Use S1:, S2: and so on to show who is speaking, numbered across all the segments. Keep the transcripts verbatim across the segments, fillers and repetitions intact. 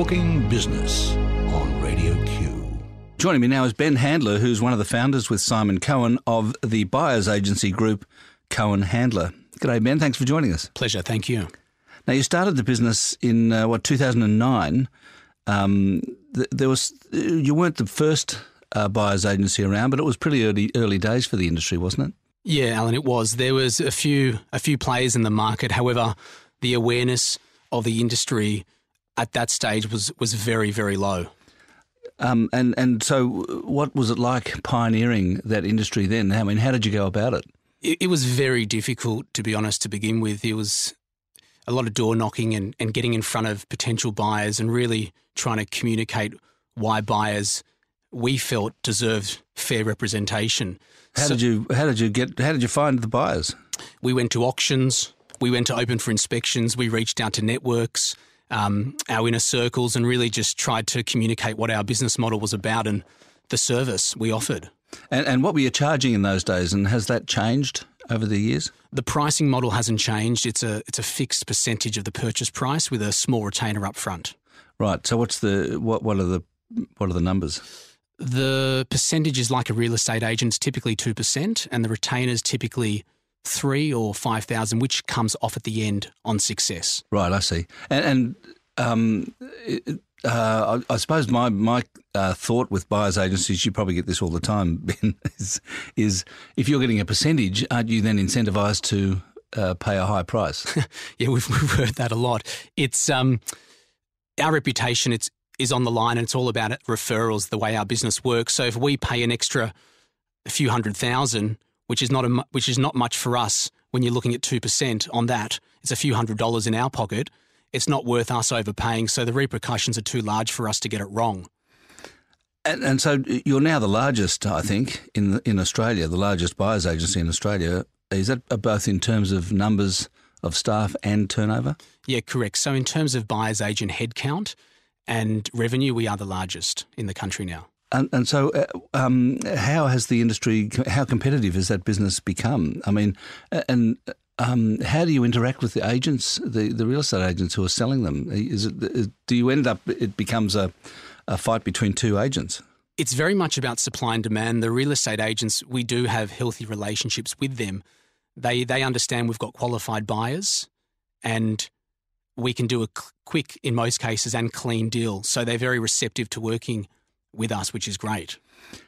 S1: Talking Business on Radio Q.
S2: Joining me now is Ben Handler, who's one of the founders with Simon Cohen of the buyers agency group Cohen Handler. G'day, Ben. Thanks for joining us.
S3: Pleasure. Thank you.
S2: Now, you started the business in, uh, what, two thousand nine. Um, th- there was you weren't the first uh, buyers agency around, but it was pretty early early days for the industry, wasn't it?
S3: Yeah, Alan, it was. There was a few a few players in the market. However, the awareness of the industry at that stage was was very, very low.
S2: Um, and, and so what was it like pioneering that industry then? I mean, how did you go about it?
S3: It, it was very difficult, to be honest, to begin with. It was a lot of door knocking and, and getting in front of potential buyers and really trying to communicate why buyers we felt deserved fair representation.
S2: How
S3: So
S2: did you how did you get how did you find the buyers?
S3: we went to auctions, we went to open for inspections, we reached out to networks, um, our inner circles, and really just tried to communicate what our business model was about and the service we offered.
S2: And, and what were you charging in those days, and has that changed over the years?
S3: The pricing model hasn't changed. It's a it's a fixed percentage of the purchase price with a small retainer up front.
S2: Right. So what's the what what are the what are the numbers?
S3: The percentage is like a real estate agent's, typically two percent, and the retainer's typically three or five thousand, which comes off at the end on success.
S2: Right, I see. And, and um, it- uh, I, I suppose my my uh, thought with buyers agencies, you probably get this all the time, Ben, is, is if you're getting a percentage, aren't you then incentivised to uh, pay a high price?
S3: Yeah, we've, we've heard that a lot. It's um, our reputation. It's is on the line, and it's all about referrals. The way our business works. So if we pay an extra a few hundred thousand, which is not a mu- which is not much for us when you're looking at two percent on that, it's a few hundred dollars in our pocket. It's not worth us overpaying. So the repercussions are too large for us to get it wrong.
S2: And, and so you're now the largest, I think, in in Australia, the largest buyers agency in Australia. Is that both in terms of numbers of staff and turnover?
S3: Yeah, correct. So in terms of buyer's agent headcount and revenue, we are the largest in the country now.
S2: And, and so uh, um, how has the industry, how competitive has that business become? I mean, and um, how do you interact with the agents, the, the real estate agents who are selling them? Is it, do you end up, it becomes a, a fight between two agents?
S3: It's very much about supply and demand. The real estate agents, we do have healthy relationships with them. They they understand we've got qualified buyers and we can do a c- quick, in most cases, and clean deal. So they're very receptive to working with us, which is great.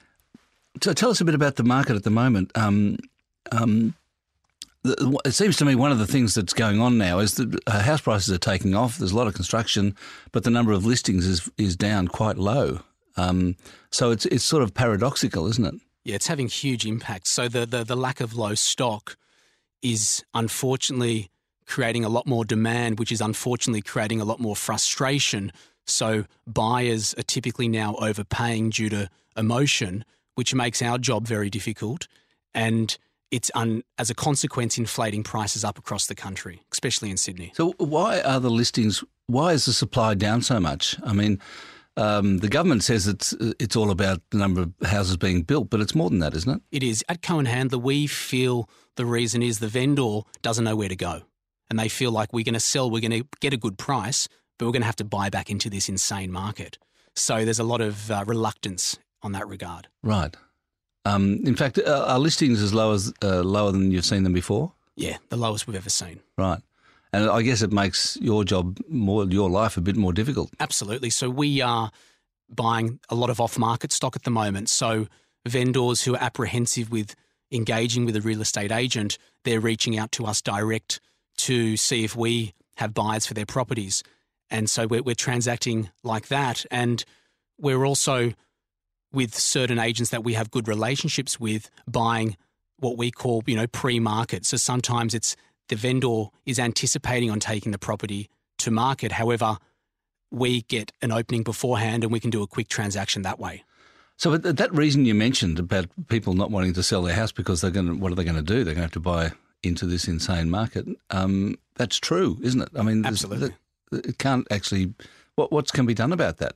S2: So tell us a bit about the market at the moment. Um, um, the, it seems to me one of the things that's going on now is that uh, house prices are taking off. There's a lot of construction, but the number of listings is is down quite low. Um, so it's it's sort of paradoxical, isn't it?
S3: Yeah, it's having huge impact. So the, the, the lack of low stock is unfortunately creating a lot more demand, which is unfortunately creating a lot more frustration. So buyers are typically now overpaying due to emotion, which makes our job very difficult. And it's, un, as a consequence, inflating prices up across the country, especially in Sydney.
S2: So why are the listings, why is the supply down so much? I mean, um, the government says it's it's all about the number of houses being built, but it's more than that, isn't it?
S3: It is. At Cohen Handler, we feel the reason is the vendor doesn't know where to go. And they feel like we're going to sell, we're going to get a good price, but we're going to have to buy back into this insane market. So there's a lot of uh, reluctance on that regard.
S2: Right. Um, in fact, are, are listings as low as uh, lower than you've seen them before?
S3: Yeah, the lowest we've ever seen.
S2: Right. And I guess it makes your job more, your life a bit more difficult.
S3: Absolutely. So we are buying a lot of off-market stock at the moment. So vendors who are apprehensive with engaging with a real estate agent, they're reaching out to us direct to see if we have buyers for their properties. And so we're, we're transacting like that. And we're also, with certain agents that we have good relationships with, buying what we call, you know, pre-market. So sometimes it's the vendor is anticipating on taking the property to market. However, we get an opening beforehand and we can do a quick transaction that way.
S2: So that reason you mentioned about people not wanting to sell their house because they're going to, what are they going to do? They're going to have to buy into this insane market. Um, that's true, isn't it? I mean,
S3: absolutely.
S2: It can't actually. What what can be done about that?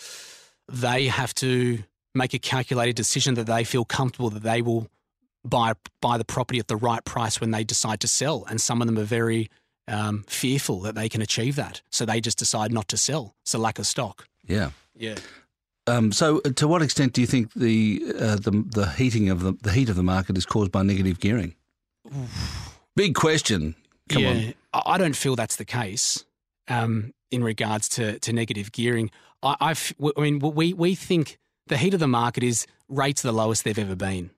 S3: They have to make a calculated decision that they feel comfortable that they will buy buy the property at the right price when they decide to sell. And some of them are very um, fearful that they can achieve that. So they just decide not to sell. It's a lack of stock.
S2: Yeah.
S3: Yeah.
S2: Um, so, to what extent do you think the uh, the the heating of the the heat of the market is caused by negative gearing? Big question. Come
S3: yeah,
S2: on.
S3: I don't feel that's the case um, in regards to, to negative gearing. I, I've, I mean, we we think the heat of the market is rates the lowest they've ever been.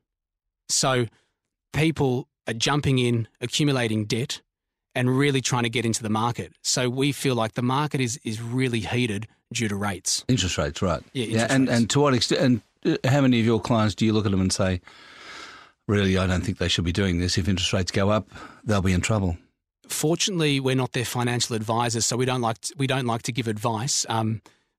S3: So people are jumping in, accumulating debt, and really trying to get into the market. So we feel like the market is is really heated due to rates.
S2: Interest rates, right?
S3: Yeah, interest
S2: and
S3: rates.
S2: and to what extent? And uh, how many of your clients do you look at them and say, really, I don't think they should be doing this. If interest rates go up, they'll be in trouble.
S3: Fortunately, we're not their financial advisors, so we don't like to, we don't like to give advice. Um,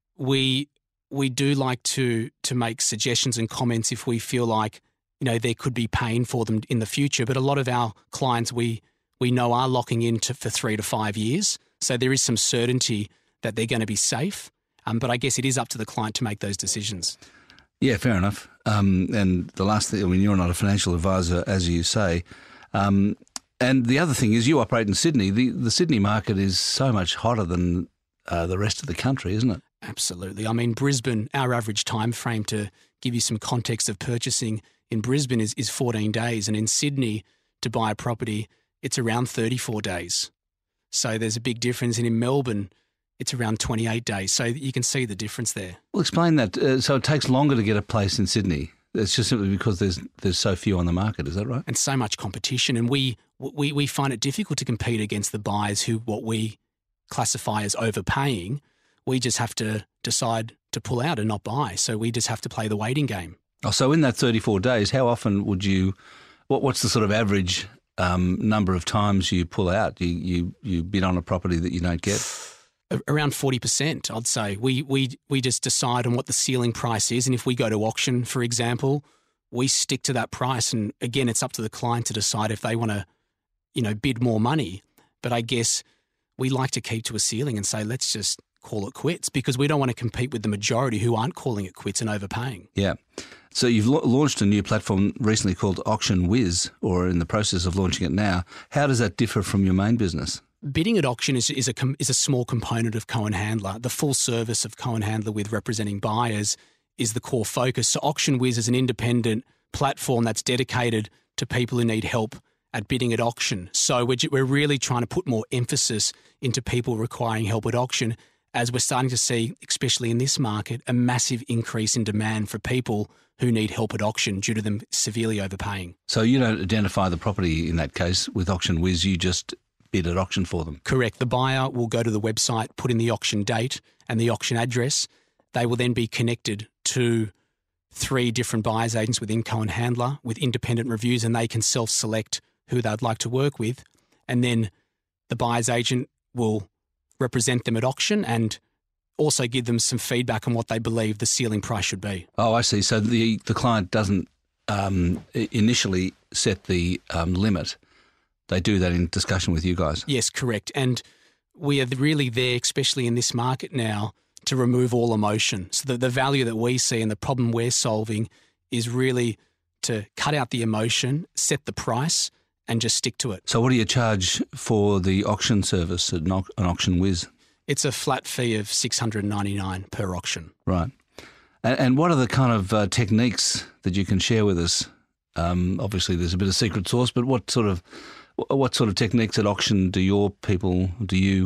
S3: we we do like to to make suggestions and comments if we feel like, you know, there could be pain for them in the future. But a lot of our clients we we know are locking in to, for three to five years, so there is some certainty that they're going to be safe. Um, but I guess it is up to the client to make those decisions.
S2: Yeah, fair enough. Um, and the last thing, I mean, you're not a financial advisor, as you say. Um, and the other thing is you operate in Sydney. The, the Sydney market is so much hotter than uh, the rest of the country, isn't it?
S3: Absolutely. I mean, Brisbane, our average time frame, to give you some context of purchasing in Brisbane is, is fourteen days. And in Sydney, to buy a property, it's around thirty-four days. So there's a big difference. And in Melbourne, it's around twenty-eight days. So you can see the difference there.
S2: Well, explain that. Uh, so it takes longer to get a place in Sydney. It's just simply because there's there's so few on the market. Is that right?
S3: And so much competition. And we we we find it difficult to compete against the buyers who what we classify as overpaying. We just have to decide to pull out and not buy. So we just have to play the waiting game.
S2: Oh, so in that thirty-four days, how often would you? What what's the sort of average um, number of times you pull out? You you you bid on a property that you don't get?
S3: Around forty percent, I'd say. We we we just decide on what the ceiling price is, and if we go to auction, for example, we stick to that price. And again, it's up to the client to decide if they want to, you know, bid more money. But I guess we like to keep to a ceiling and say, let's just call it quits, because we don't want to compete with the majority who aren't calling it quits and overpaying.
S2: Yeah. So you've la- launched a new platform recently called Auction Whiz, or in the process of launching it now. How does that differ from your main business?
S3: Bidding at auction is, is, a, is a small component of Cohen Handler. The full service of Cohen Handler with representing buyers is the core focus. So Auction Whiz is an independent platform that's dedicated to people who need help at bidding at auction. So we're, we're really trying to put more emphasis into people requiring help at auction, as we're starting to see, especially in this market, a massive increase in demand for people who need help at auction due to them severely overpaying.
S2: So you don't identify the property in that case with Auction Whiz, you just bid at auction for them?
S3: Correct. The buyer will go to the website, put in the auction date and the auction address. They will then be connected to three different buyers agents within Cohen Handler with independent reviews, and they can self-select who they'd like to work with. And then the buyer's agent will represent them at auction and also give them some feedback on what they believe the ceiling price should be.
S2: Oh, I see. So the the client doesn't um, initially set the um, limit. They do that in discussion with you guys.
S3: Yes, correct. And we are really there, especially in this market now, to remove all emotion. So the, the value that we see and the problem we're solving is really to cut out the emotion, set the price, and just stick to it.
S2: So what do you charge for the auction service at an, au- an Auction Whiz?
S3: It's a flat fee of six hundred ninety-nine dollars per auction.
S2: Right. And, and what are the kind of uh, techniques that you can share with us? Um, obviously, there's a bit of secret sauce, but what sort of what sort of techniques at auction do your people do you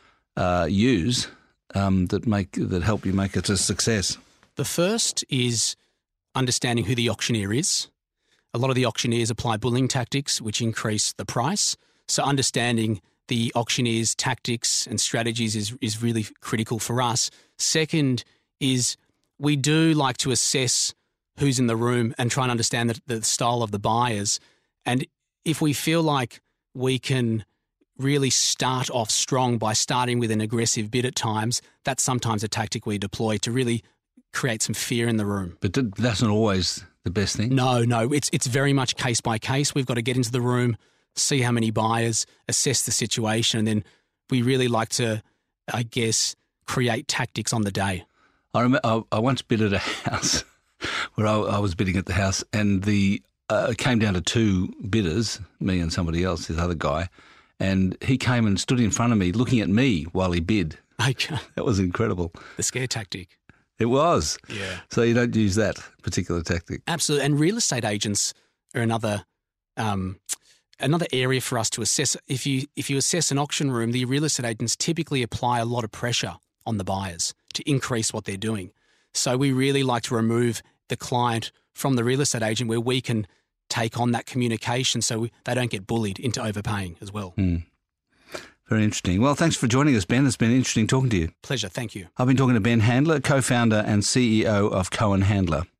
S2: uh, use um, that make that help you make it a success?
S3: The first is understanding who the auctioneer is. A lot of the auctioneers apply bullying tactics, which increase the price. So understanding the auctioneer's tactics and strategies is, is really critical for us. Second is we do like to assess who's in the room and try and understand the, the style of the buyers. And if we feel like we can really start off strong by starting with an aggressive bid at times, that's sometimes a tactic we deploy to really create some fear in the room.
S2: But that's not always the best thing?
S3: No, no. It's it's very much case by case. We've got to get into the room, see how many buyers, assess the situation, and then we really like to, I guess, create tactics on the day.
S2: I remember I, I once bid at a house where I, I was bidding at the house, and the uh, it came down to two bidders, me and somebody else, this other guy, and he came and stood in front of me looking at me while he bid.
S3: Okay.
S2: That was incredible.
S3: The scare tactic.
S2: It was.
S3: Yeah.
S2: So you don't use that particular tactic.
S3: Absolutely. And real estate agents are another um, another area for us to assess. If you if you assess an auction room, the real estate agents typically apply a lot of pressure on the buyers to increase what they're doing. So we really like to remove the client from the real estate agent where we can take on that communication so we, they don't get bullied into overpaying as well.
S2: Mm. Very interesting. Well, thanks for joining us, Ben. It's been interesting talking to you.
S3: Pleasure. Thank you.
S2: I've been talking to Ben Handler, co-founder and C E O of Cohen Handler.